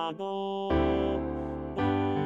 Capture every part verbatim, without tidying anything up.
ラドド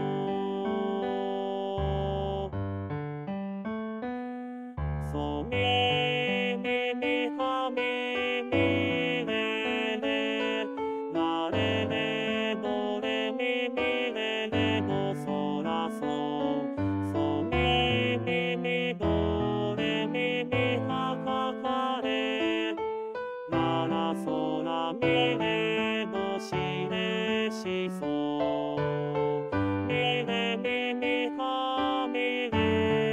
ソミミミファミミレレラレレドレミミレレドソラソソミミミドレミミファファファレララソラミレドシレシソミレミミファミレ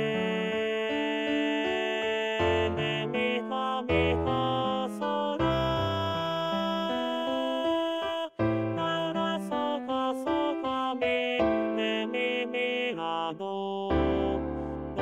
レミファミファソラララソファソファミレミミラドド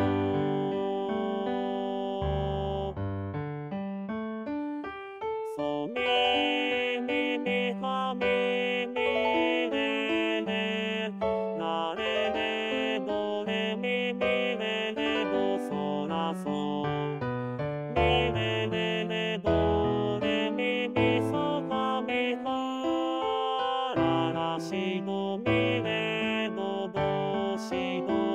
ソミミミファミミレレラレレドレミミレレドソラソミレレレドレミミソファミファララシドミレドドシド